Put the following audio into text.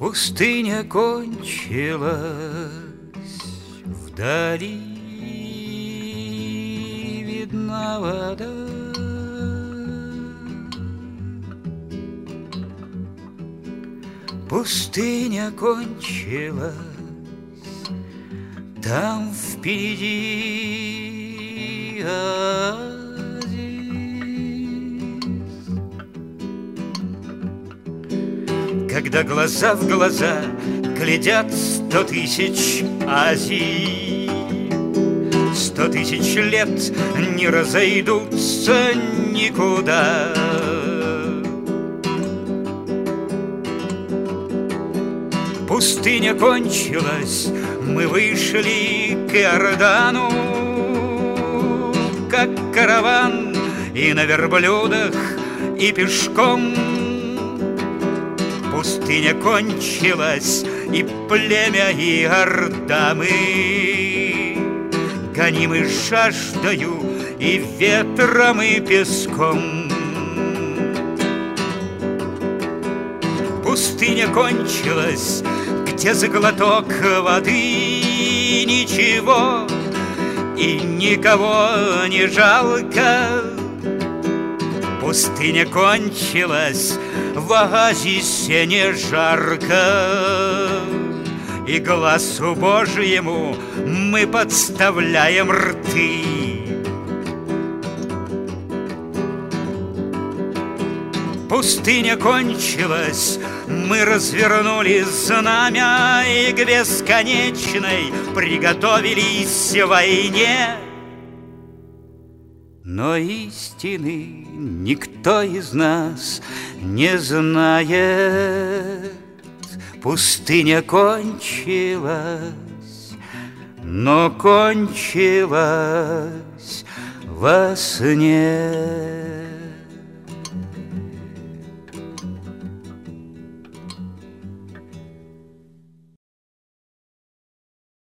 Пустыня кончилась, вдали видна вода. Пустыня кончилась, там впереди оазис. Когда глаза в глаза глядят 100 тысяч Азий, 100 тысяч лет не разойдутся никуда. Пустыня кончилась, мы вышли к Иордану, как караван, и на верблюдах, и пешком. Пустыня кончилась, и племя Иордамы, гонимы жаждою и ветром, и песком. Пустыня кончилась, где за глоток воды ничего и никого не жалко. Пустыня кончилась, в оазисе не жарко, и глазу Божьему мы подставляем рты. Пустыня кончилась, мы развернули знамя и к бесконечной приготовились к войне. Но истины никто из нас не знает. Пустыня кончилась, но кончилась во сне.